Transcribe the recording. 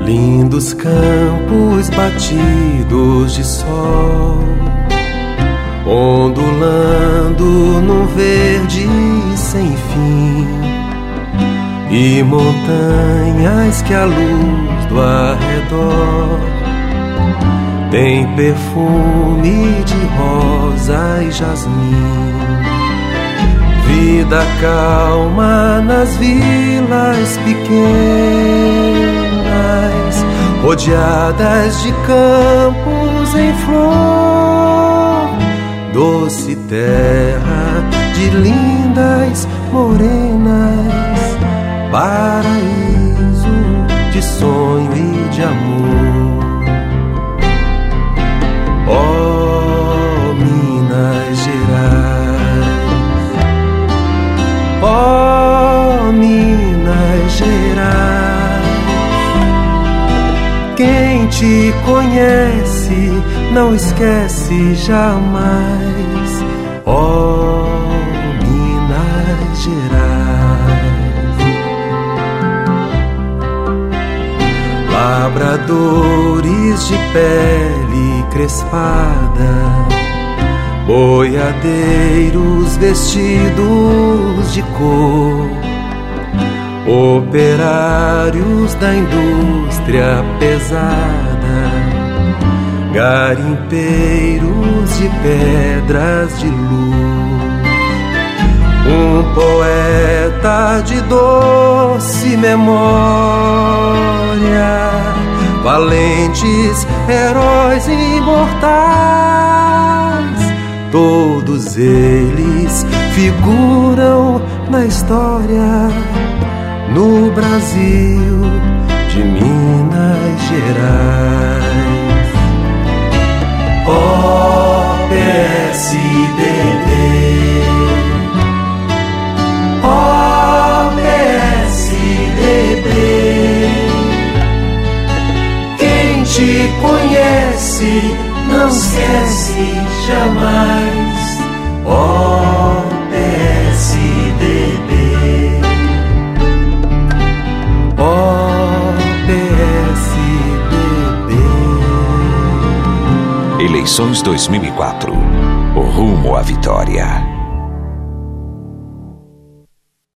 Lindos campos batidos de sol, ondulando num verde sem fim, e montanhas que a luz do arredor tem perfume de rosa e jasmim. Vida calma nas vilas pequenas, rodeadas de campos em flor, doce terra de lindas morenas, paraíso de sonho e de amor. Oh, Minas Gerais, oh, Minas Gerais, quem te conhece não esquece jamais. Oh, Minas Gerais, labradores de pele crespada, boiadeiros vestidos de cor, operários da indústria pesada, garimpeiros de pedras de luz, um poeta de doce memória, valentes heróis imortais, todos eles figuram na história, no Brasil de Minas Gerais. Oh, PSDB, oh, PSDB, quem te conhece não esquece jamais. Oh, PSDB, oh, PSDB. Eleições 2004. O rumo à vitória.